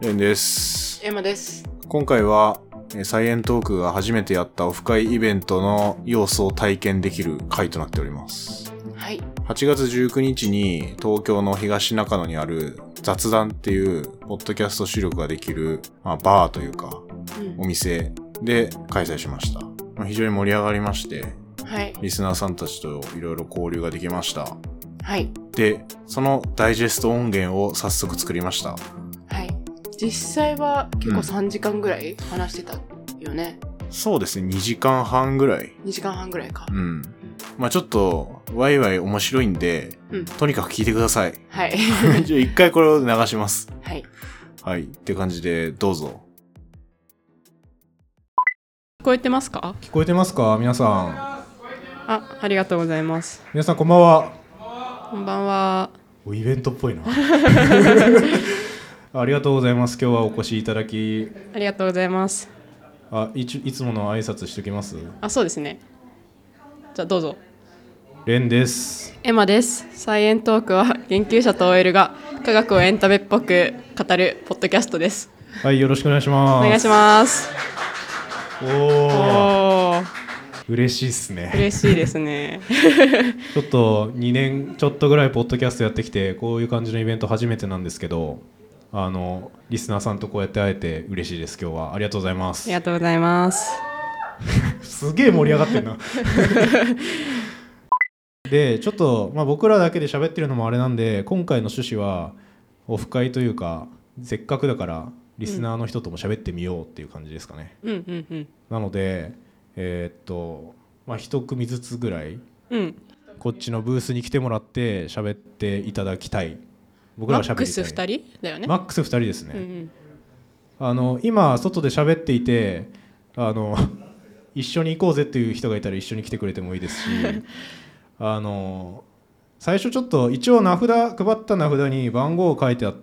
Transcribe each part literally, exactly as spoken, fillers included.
レンです。 エマです。 今回はサイエントークが初めてやったオフ会イベントの様子を体験できる回となっております。 はい。 はちがつじゅうくにちに東京の東中野にある雑談っていうポッドキャスト収録ができる、まあ、バーというか、うん、お店で開催しました。まあ、非常に盛り上がりまして、 はい、 リスナーさんたちといろいろ交流ができました。 はい。 で、そのダイジェスト音源を早速作りました。 はい。実際は結構さんじかんぐらい話してたよね。 うん、そうですね、にじかんはんぐらい。 にじかんはんぐらいか。 うん。まあちょっとワイワイ面白いんで、うん、とにかく聞いてください。 はい。 じゃあ一回これを流します。 はい。 はい。って感じでどうぞ。 聞こえてますか？ 聞こえてますか？皆さん。 あ、ありがとうございます。 皆さんこんばんは。 こんばんは。 イベントっぽいな。ありがとうございます。今日はお越しいただき。 ありがとうございます。 あ、い, いつもの挨拶しておきます？ あ、そうですね。じゃあどうぞ。 レンです。 エマです。サイエントークは研究者と オーエル が科学をエンタメっぽく語るポッドキャストです。 はい、よろしくお願いします。 お願いします。 おー、嬉しいですね。 嬉しいですね。 ちょっとにねんちょっとぐらいポッドキャストやってきて、こういう感じのイベント初めてなんですけど、あのリスナーさんとこうやって会えて嬉しいです。今日はありがとうございます。 ありがとうございます。 すげえ盛り上がってるな。でちょっと、まあ、僕らだけで喋ってるのもあれなんで、今回の趣旨はオフ会というか、せっかくだからリスナーの人とも喋ってみようっていう感じですかね。 うんうんうん、 なのでえー、っとまあ一組ずつぐらい、うん、こっちのブースに来てもらって喋っていただきたい。僕らは喋りたい。 マックスふたりだよね。 マックスふたりですね。うんうん、 あの今外で喋っていて、あの一緒に行こうぜっていう人がいたら一緒に来てくれてもいいですしあの最初ちょっと一応名札配った名札に番号書いてあって、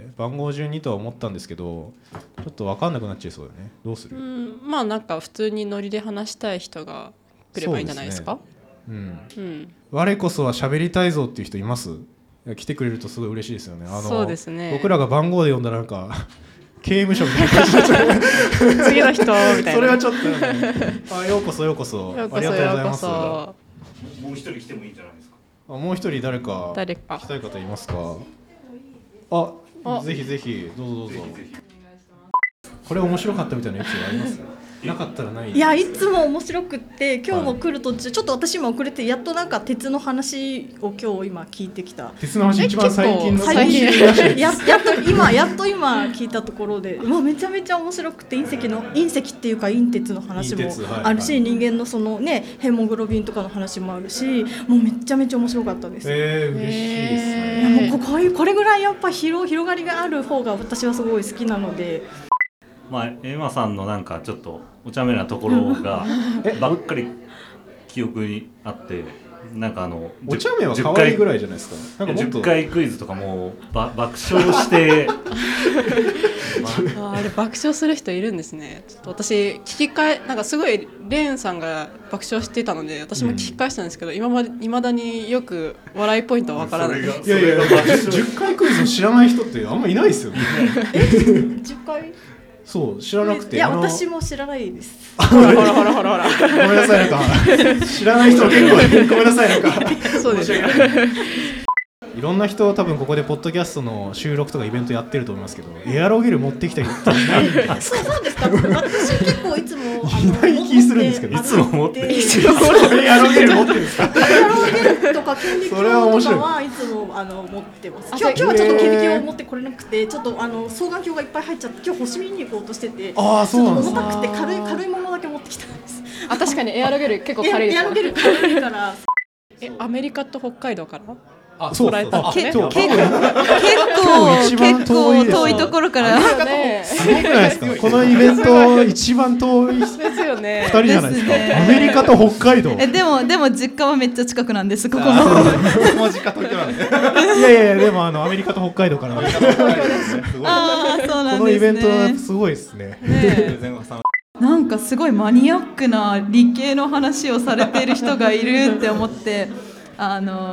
番号順にとは思ったんですけど、ちょっと分かんなくなっちゃいそうだよね。どうする？うん、 まあなんか普通にノリで話したい人が来ればいいんじゃないですか。 うですね。うんうん、我こそは喋りたいぞっていう人います？来てくれるとすごい嬉しいですよね。あのそうですね。 僕らが番号で呼んだらなんか刑務所みたいな感じになっちゃう。 次の人みたいな。 それはちょっと、ね、あ、ようこそようこそ。 ようこそようこそ。 もう一人来てもいいんじゃないですか。 あ、もう一人誰か誰か来たい方いますか？あ、あ、ぜひぜひどうぞどうぞ。ぜひぜひ。これ面白かったみたいなエピソードあります？なかったらない。 いや、いつも面白くって、今日も来る途中、はい、ちょっと私今遅れて、やっとなんか鉄の話を今日今聞いてきた。 鉄の話一番最近の最近や, やっと今やっと今聞いたところで、まあ、めちゃめちゃ面白くて、隕石の隕石っていうか隕鉄の話もあるし、はいはい、人間のそのねヘモグロビンとかの話もあるし、もうめちゃめちゃ面白かったです。 えー、嬉しいですね。 いや、もう こ, こ, これぐらいやっぱ 広, 広がりがある方が私はすごい好きなので。 まあ、エマさんのなんかちょっとお茶目なところがばっかり記憶にあって、なんかあのお茶目は可愛いぐらいじゃないですか。なんかもっとじゅっかいクイズとかもば爆笑してあ, あれ爆笑する人いるんですね。ちょっと私聞き返なんかすごいレーンさんが爆笑してたので私も聞き返したんですけど、うん、今まで未だによく笑いポイントはわからない。いやいやいや、じゅっかいクイズを知らない人ってあんまいないですよね。 えじゅっかいそう知らなくて。 いや私も知らないです。 ほらほらほらほらほらごめんなさい、なんか知らない人結構ごめんなさい、なんかそうですよ。 いろんな人多分ここでポッドキャストの収録とかイベントやってると思いますけど、エアロゲル持ってきた人っていないんですか？ そうですか。私結構いつもいない気するんですけど、 いつも持っていつもエアロゲル持ってるんですか？ エアロゲルとか顕微鏡とかはいつもあの持ってます。今日、今日はちょっと顕微鏡を持ってこれなくて、ちょっとあの双眼鏡がいっぱい入っちゃって、今日星見に行こうとしてて、 ああそうなんですね。 重たくて軽い軽いものだけ持ってきたんです。 あ、確かにエアロゲル結構軽いです。 エアロゲル軽いから。 え、アメリカと北海道からあ、そう捉えたんですね。 結構結構遠いところからすごくないですか？このイベント一番遠いですよね。 ふたりじゃないですか。アメリカと北海道。 えでもでも実家はめっちゃ近くなんです。ここの。 もう実家東京なんで。いやいやいや、でもあのアメリカと北海道から。 ああそうなんですね。 このイベントはすごいですね。 なんかすごいマニアックな理系の話をされている人がいるって思って、あの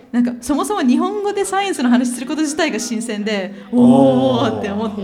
なんかそもそも日本語でサイエンスの話すること自体が新鮮で、おーって思って。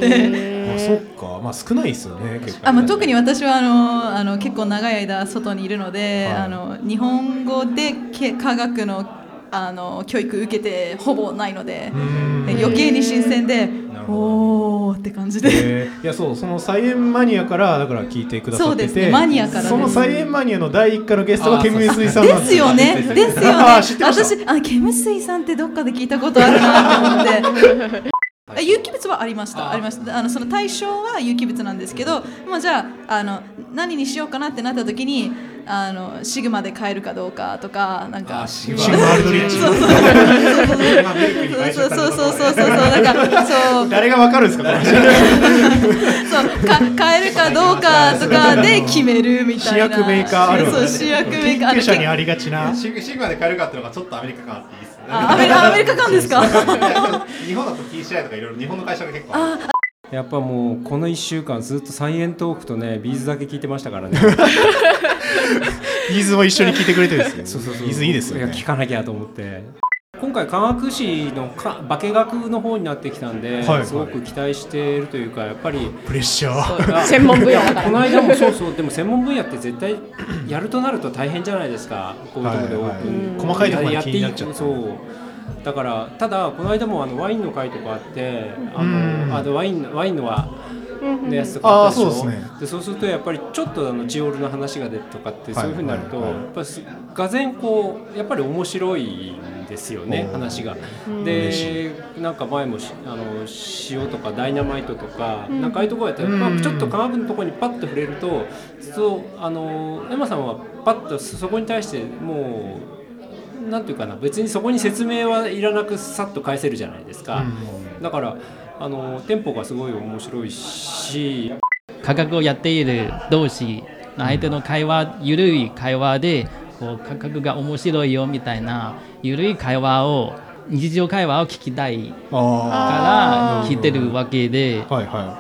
あ、そっか、まあ少ないですよね。結構あ、まあ、特に私はあのあの結構長い間外にいるので、はい、あの日本語で科学のあの教育受けてほぼないので余計に新鮮で、おーって感じで、 えー、いやそうそのサイエンマニアからだから聞いてくださってて、 そうですね、マニアからです。 そのサイエンマニアのだいいっかのゲストがケムスイさんなんですよね。ですよね。私あケムスイさんってどっかで聞いたことあるなと思って有機物はありましたありましたあのその対象は有機物なんですけど、まあ、じゃあ、あの何にしようかなってなった時にあのシグマで買えるかどうかとかなんかシグマアルドリッチそうそうそうそうそうそうそうなんかそう誰がわかるんですかこのそうか買えるかどうかとかで決めるみたいな主役メーカーあるそう主役メーカー研究者にありがちなシグマで買えるかっていうのがちょっとアメリカ感あっていいですね。 アメリカアメリカ感ですか日本だと ティーシーアイ とかいろいろ日本の会社が結構ある。 やっぱもうこのいっしゅうかんずっとサイエントークとねビーズだけ聞いてましたからねビーズも一緒に聞いてくれてるんですね。 そうそうそう、 ビーズいいですよね。 いや聞かなきゃと思って今回科学史のか化学の方になってきたんで、はい、すごく期待しているというかやっぱりプレッシャー専門分野だからこの間もそうそうでも専門分野って絶対やるとなると大変じゃないですかこういうところでオープン、はいはい、 細かいところまで気になっちゃう。 そうだからただこの間もあのワインの会とかあってあのあのワインワインのはのやつとかあったでしょ。 あ、そうですね。 でそうするとやっぱりちょっとあのチオールの話が出てとかってそういう風になると、はいはいはい、やっぱりがぜんこうやっぱり面白いんですよね話が。でなんか前もあの塩とかダイナマイトとか、うん、なんかああいうところやったら、まあ、ちょっと科学のところにパッと触れるとそうあのエマさんはパッとそこに対してもうなんていうかな別にそこに説明はいらなくさっと返せるじゃないですか。うん、だからあのテンポがすごい面白いし科学をやっている同士の相手の会話ゆるい会話でこう科学が面白いよみたいなゆるい会話を日常会話を聞きたいから聞いてるわけで、はいはい、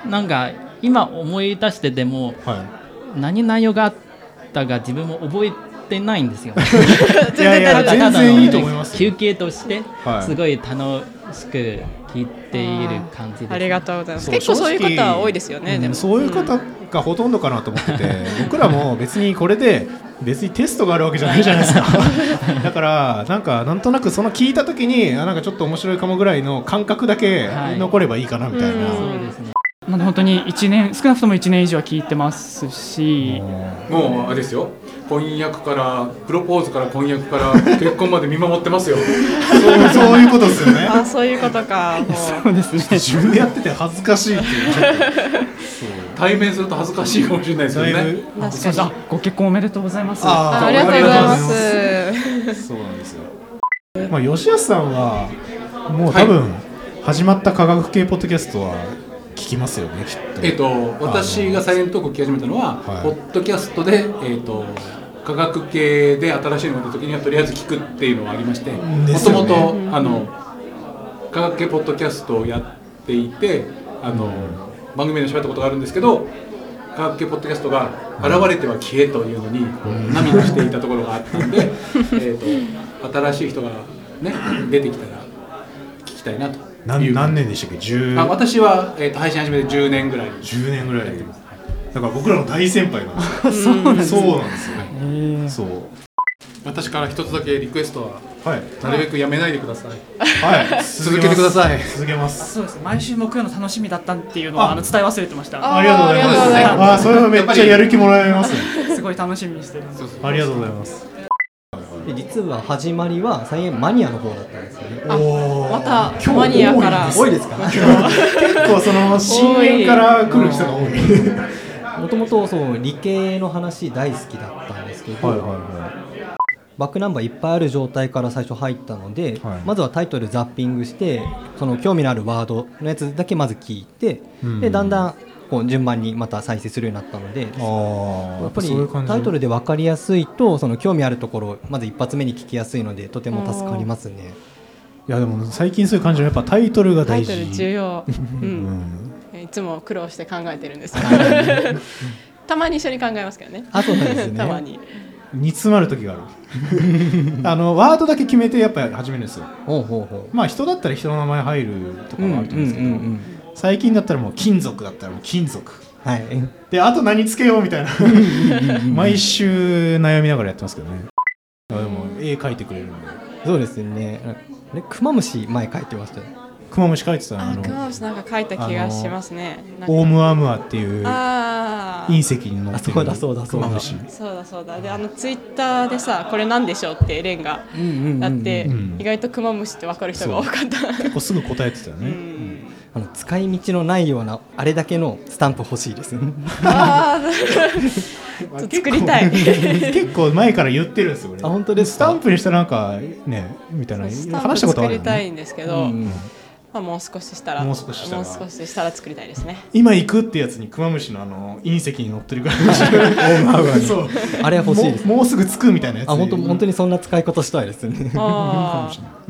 なんか今思い出してても、はい、何内容があったか自分も覚えてないんですよいやいや全然いいと思います。 休憩としてすごい楽しく聞いている感じです、ね、 ありがとうございます。結構そういう方多いですよね。 うん、 でもそういう方がほとんどかなと思ってて、うん、僕らも別にこれで別にテストがあるわけじゃないじゃないですかだからなんかなんとなくその聞いた時になんかちょっと面白いかもぐらいの感覚だけ残ればいいかなみたいな、はい、 そうですね。 なんで本当にいちねん少なくともいちねん以上は聞いてますし、 もうあれですよ、婚約からプロポーズから婚約から結婚まで見守ってますよそう、そういうことですよね。 あ、そういうことか。もうそうですね。 自分でやってて恥ずかしいっていう対面すると恥ずかしいかもしれないですよね。 確かに。 ご結婚おめでとうございます。 ああ、ありがとうございます。 そうなんですよ。まあ吉安さんはもう多分、はい、始まった科学系ポッドキャストは聞きますよね、きっと。 えっと私がサイエントークを聞き始めたのは、はい、ポッドキャストで、えっと科学系で新しいのが出た時にはとりあえず聞くっていうのはありまして、もともとあの科学系ポッドキャストをやっていて、あの、うん、番組で喋ったことがあるんですけど、科学系ポッドキャストが現れては消えというのに、うん、涙していたところがあったんでえと新しい人がね出てきたら聞きたいなと。 何, 何年でしたっけ？じゅうあ私は、えー、と配信始めてじゅうねんぐらいじゅうねんぐらいやってます。だから僕らの大先輩なんですよそうなんですよね。そう私から一つだけリクエストは、はい、なるべくやめないでください。 はい、 続けてください。 続けます。 そうです。毎週木曜の楽しみだったっていうのをあの伝え忘れてました。 あ, ありがとうございます。ああ、それはめっちゃやる気もらえますね。 すごい楽しみにしてる。 ありがとうございます。 で実は始まりはサイエンマニアの方だったんですよね。 あ、またマニアから多いですか？ 結構その深淵から来る人が多い。 もともとそう理系の話大好きだったんですけど、はいはいはい、バックナンバーいっぱいある状態から最初入ったので、はい、まずはタイトルザッピングしてその興味のあるワードのやつだけまず聞いて、うん、でだんだんこう順番にまた再生するようになったので、やっぱりタイトルで分かりやすいとその興味あるところをまず一発目に聞きやすいのでとても助かりますね。 いやでも最近そういう感じはやっぱタイトルが大事。 タイトル重要、うんうん、いつも苦労して考えてるんですたまに一緒に考えますけどね。 あ、そうなんですね。 たまに煮詰まる時があるあのワードだけ決めてやっぱり始めるんですよ。 ほうほうほう。まあ人だったら人の名前入るとかはあると思うんですけど、うんうんうんうん、最近だったらもう金属だったらもう金属、はい、であと何つけようみたいな毎週悩みながらやってますけどね。でも絵描いてくれるんで。 そうですね。あれクマムシ前描いてましたよ。 クマムシ描いてたあのクマムシなんか描いた気がしますね。 オウムアムアっていう隕石に乗ってるクマムシ。 そうだそうだそうだそうだそうだ。であのツイッターでさこれなんでしょうってレンがやって、うんうんうんうん、意外とクマムシって分かる人が多かった。 結構すぐ答えてたよね。うん、 あの使い道のないようなあれだけのスタンプ欲しいです。 ああ作りたい。 結構前から言ってるんですよね。 あ本当ですか。 スタンプにしたらなんかねみたいな話したことあるよね。 作りたいんですけど。うんうんまあ、もう少ししたらもう少ししたらもう少ししたら作りたいですね。 今行くってやつにクマムシのあの隕石に乗ってるからそうあれ欲しいです。 もうすぐ着くみたいなやつ。 あ本当本当にそんな使い方したいですね。 あうん。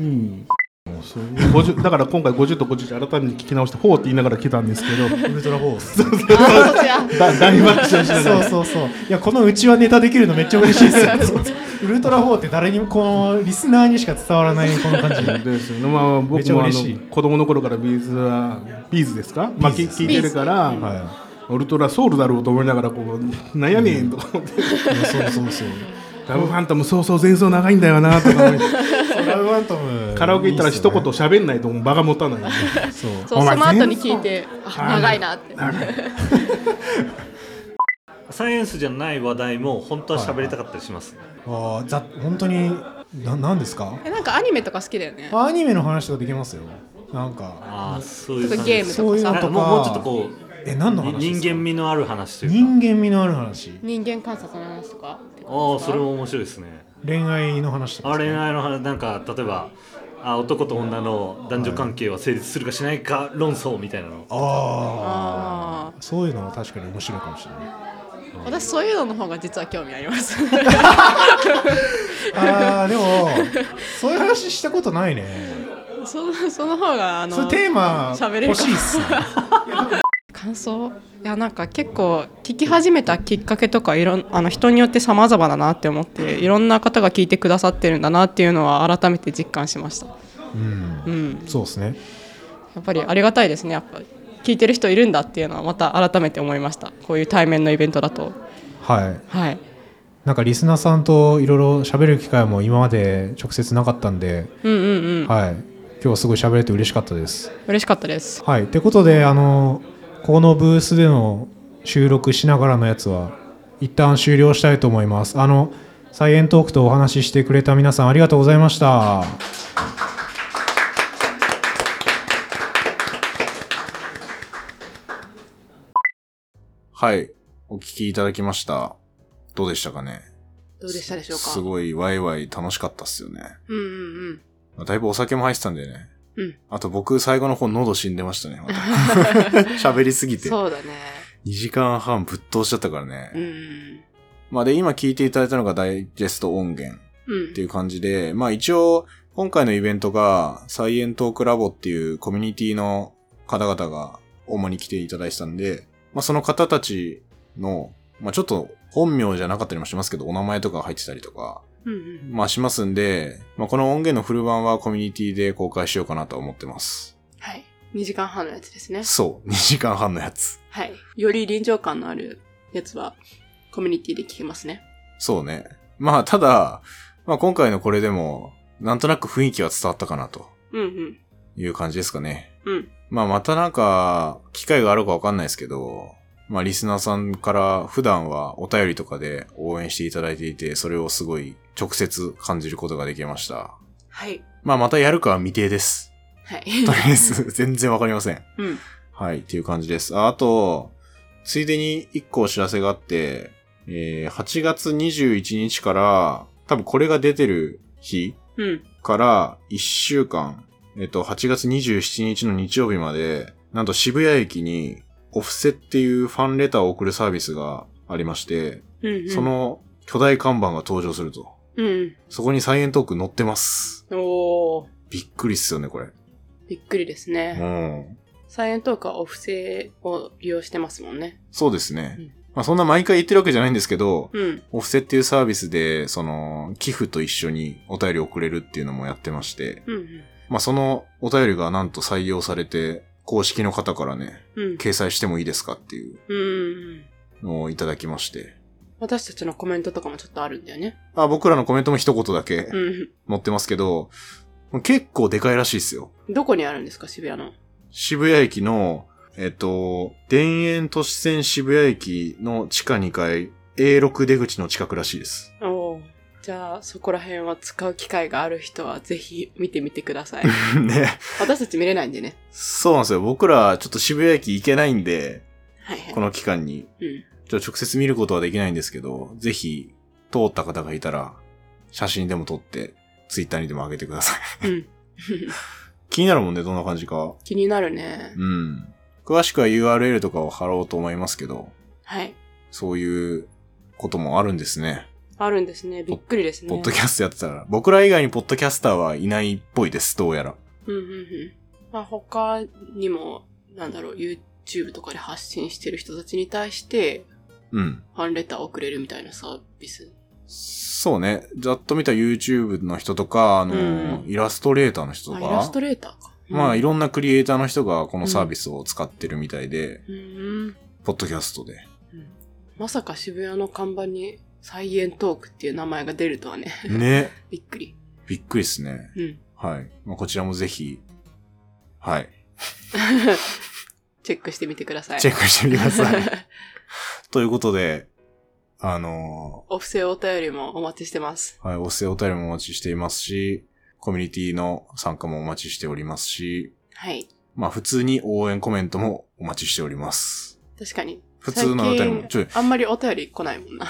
ごじゅうだから今回ごじゅうとごじゅう改めて聞き直してフォーって言いながら来たんですけどウルトラフォースだ大爆笑しながらそうそうそういやこのうちはネタできるのめっちゃ嬉しいですよウルトラフォーって誰にもこのリスナーにしか伝わらないこの感じですよね。まあ僕もあの子供の頃からビーズはビーズですかまあ聞いてるからはいウルトラソウルだろうと思いながらこうなんやねんとか思ってそうそうそうラブファントムそうそう前奏長いんだよなとか思ってラブファントムカラオケ行ったら一言喋んないと場が持たない、ね、 そうそうその後に聞いてあ長いなってサイエンスじゃない話題も本当は喋りたかったりします、 はいはい、あざ本当にな何ですか。 えなんかアニメとか好きだよね。 アニメの話とかできますよ。なんかあそういうとかゲームとかさかもうちょっとこうえ何の話人間味のある話というか人間味のある話人間観察の話とか。 ああそれも面白いですね。 恋愛の話とか。 あ恋愛の話なんか例えばあ男と女の男女関係は成立するかしないか論争みたいなの。 ああそういうのは確かに面白いかもしれない。 私そういうのの方が実は興味ありますああでもそういう話したことないね。 そ, その方があのそれテーマ欲しいっすね感想いやなんか結構聞き始めたきっかけとかいろんあの人によって様々だなって思っていろんな方が聞いてくださってるんだなっていうのは改めて実感しました。 うん、うん、そうですね。 やっぱりありがたいですね。やっぱり聞いてる人いるんだっていうのはまた改めて思いました。こういう対面のイベントだと。 はい。 はい。 なんかリスナーさんといろいろ喋る機会も今まで直接なかったんで、 うんうんうん。 はい。今日はすごい喋れて嬉しかったです。 嬉しかったです。 はい。ということであのこのブースでの収録しながらのやつは一旦終了したいと思います。あのサイエントークとお話ししてくれた皆さんありがとうございました。 はい、お聞きいただきました。どうでしたかね。 どうでしたでしょうか。 すごいワイワイ楽しかったっすよね。 うんうんうん。だいぶお酒も入ってたんでね。 うん。 あと僕最後の方喉死んでましたね。喋りすぎて。 そうだね。 にじかんはんぶっ通しちゃったからね。 うん。 まあで今聞いていただいたのがダイジェスト音源っていう感じで、うん、まあ一応今回のイベントがサイエントークラボっていうコミュニティの方々が主に来ていただいてたんで、まあその方たちの、まあちょっと本名じゃなかったりもしますけど、お名前とか入ってたりとか、 うんうん、 まあしますんで、まあこの音源のフル版はコミュニティで公開しようかなと思ってます。 はい。にじかんはんのやつですね。 そう。にじかんはんのやつ。 はい。より臨場感のあるやつはコミュニティで聞けますね。 そうね。まあただ、まあ今回のこれでも、なんとなく雰囲気は伝わったかなと。 うんうん。 いう感じですかね。 うん。 まあまたなんか、機会があるかわかんないですけど、まあリスナーさんから普段はお便りとかで応援していただいていて、それをすごい直接感じることができました。 はい。 まあまたやるかは未定です。 はい。 とりあえず全然わかりません。 うん。 はい、っていう感じです。あ、あと、ついでに一個お知らせがあって、えー、はちがつにじゅういちにちから、多分これが出てる日からいっしゅうかん、えっと、はちがつにじゅうしちにちの日曜日まで、なんと渋谷駅にオフセっていうファンレターを送るサービスがありまして、 うんうん、 その巨大看板が登場すると。 うん、 そこにサイエントーク載ってます。 おー。 びっくりっすよね、これ。 びっくりですね。 うん。 サイエントークはオフセを利用してますもんね。 そうですね。 まあそんな毎回言ってるわけじゃないんですけど、 うん、 お布施っていうサービスで、その、寄付と一緒にお便り送れるっていうのもやってまして、 うんうん、 まあそのお便りがなんと採用されて、公式の方からね、うん、掲載してもいいですかっていうのをいただきまして。 私たちのコメントとかもちょっとあるんだよね。 あ、僕らのコメントも一言だけ載ってますけど、うん、結構でかいらしいですよ。 どこにあるんですか、渋谷の。 渋谷駅の、えっと、田園都市線渋谷駅の地下にかい エーろく 出口の近くらしいです。 おー。じゃあ、そこら辺は使う機会がある人はぜひ見てみてください。 ね。 私たち見れないんでね。 そうなんですよ。僕らちょっと渋谷駅行けないんで、 はいはい、 この期間に。 うん。 ちょっと直接見ることはできないんですけど、ぜひ通った方がいたら、写真でも撮って、ツイッターにでも上げてください。うん。気になるもんね、どんな感じか。 気になるね。 うん。詳しくは ユーアールエル とかを貼ろうと思いますけど。 はい。 そういうこともあるんですね。 あるんですね。びっくりですね。 ポッドキャストやってたら。僕ら以外にポッドキャスターはいないっぽいです、どうやら。 うんうんうん。まあ他にも、なんだろう、YouTube とかで発信してる人たちに対して、 うん。 ファンレターを送れるみたいなサービス。 そうね。ざっと見た YouTube の人とか、あの、うん、イラストレーターの人とか。 イラストレーターか。 うん、まあ、いろんなクリエイターの人がこのサービスを使ってるみたいで、 うん、 ポッドキャストで、 うん。まさか渋谷の看板にサイエントークっていう名前が出るとはね。 ね。 びっくり。 びっくりですね。 うん。 はい。まあ、こちらもぜひ、はい。 チェックしてみてください。 チェックしてみてください。ということで、あのー、お布施お便りもお待ちしてます。 はい、お布施お便りもお待ちしていますし、コミュニティの参加もお待ちしておりますし、 はい。 まあ普通に応援コメントもお待ちしております。 確かに。 普通のお便りもちょい。 あんまりお便り来ないもんな。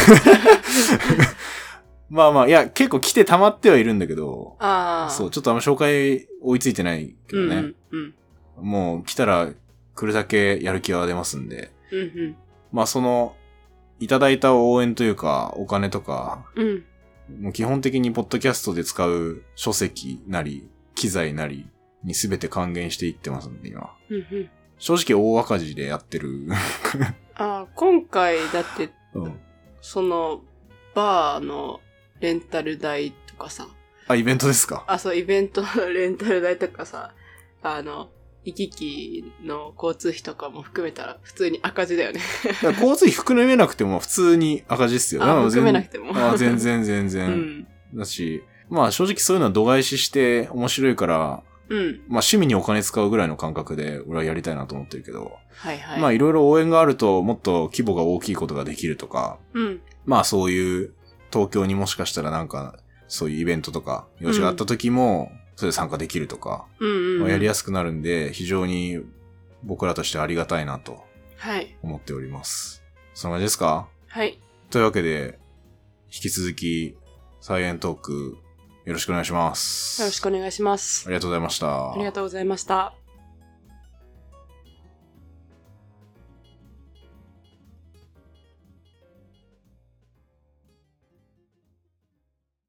まあまあ、いや、結構来て溜まってはいるんだけど、 ああ。 そう、ちょっとあんま紹介追いついてないけどね。 うんうんうん、もう来たら来るだけやる気は出ますんで。 うんうん、 まあその、いただいた応援というか、お金とか、 うん、 もう基本的にポッドキャストで使う書籍なり、機材なりに全て還元していってますんで、今。 うんうん、 正直大赤字でやってる。 あ、今回だって、 うん、 その、バーのレンタル代とかさ。 あ、イベントですか？ あ、そう、イベントのレンタル代とかさ、あの、行き来の交通費とかも含めたら普通に赤字だよね。 交通費含めなくても普通に赤字っすよ。 あ、含めなくても。 あ、全然全然。うん、だし、まあ正直そういうのは度外視して面白いから、 うん、 まあ趣味にお金使うぐらいの感覚で俺はやりたいなと思ってるけど、 はいはい。 まあいろいろ応援があるともっと規模が大きいことができるとか、 うん、 まあそういう東京にもしかしたらなんかそういうイベントとか用事があった時も、うん、それで参加できるとか、 うんうんうん、 やりやすくなるんで、非常に僕らとしてありがたいなと思っております。 はい、 そんな感じですか？ はい。 というわけで、引き続き、サイエントーク、よろしくお願いします。 よろしくお願いします。 ありがとうございました。 ありがとうございました。